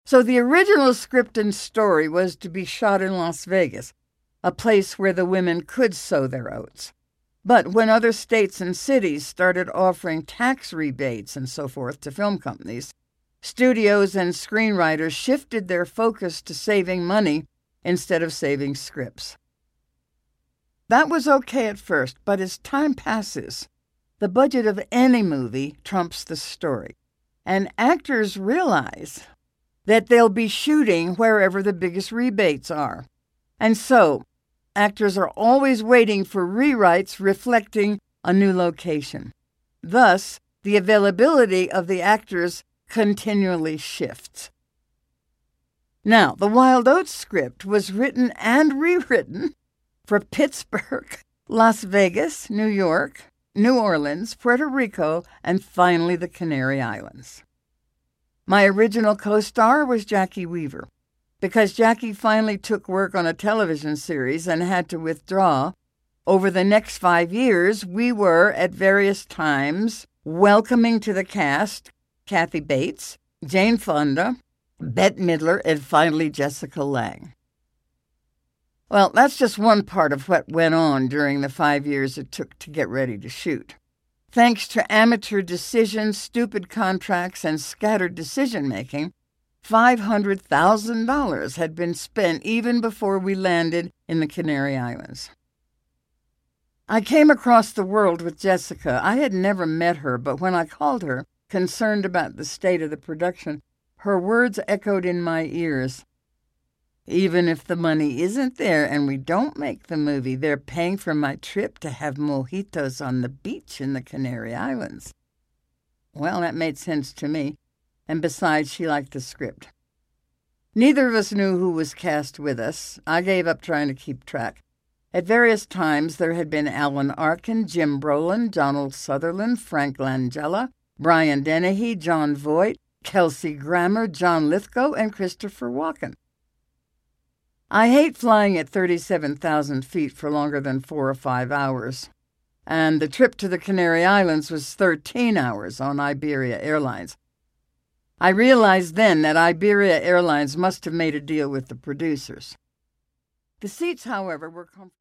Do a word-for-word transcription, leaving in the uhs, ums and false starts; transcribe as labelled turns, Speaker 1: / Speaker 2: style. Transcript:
Speaker 1: So the original script and story was to be shot in Las Vegas, a place where the women could sow their oats. But when other states and cities started offering tax rebates and so forth to film companies, studios and screenwriters shifted their focus to saving money instead of saving scripts. That was okay at first, but as time passes, the budget of any movie trumps the story, and actors realize that they'll be shooting wherever the biggest rebates are. And so, actors are always waiting for rewrites reflecting a new location. Thus, the availability of the actors continually shifts. Now, the Wild Oats script was written and rewritten for Pittsburgh, Las Vegas, New York, New Orleans, Puerto Rico, and finally the Canary Islands. My original co-star was Jackie Weaver. Because Jackie finally took work on a television series and had to withdraw, over the next five years, we were, at various times, welcoming to the cast Kathy Bates, Jane Fonda, Bette Midler, and finally Jessica Lange. Well, that's just one part of what went on during the five years it took to get ready to shoot. Thanks to amateur decisions, stupid contracts, and scattered decision-making, five hundred thousand dollars had been spent even before we landed in the Canary Islands. I came across the world with Jessica. I had never met her, but when I called her, concerned about the state of the production, her words echoed in my ears. Even if the money isn't there and we don't make the movie, they're paying for my trip to have mojitos on the beach in the Canary Islands. Well, that made sense to me. And besides, she liked the script. Neither of us knew who was cast with us. I gave up trying to keep track. At various times, there had been Alan Arkin, Jim Brolin, Donald Sutherland, Frank Langella, Brian Dennehy, John Voight, Kelsey Grammer, John Lithgow, and Christopher Walken. I hate flying at thirty-seven thousand feet for longer than four or five hours. And the trip to the Canary Islands was thirteen hours on Iberia Airlines. I realized then that Iberia Airlines must have made a deal with the producers. The seats, however, were comfortable.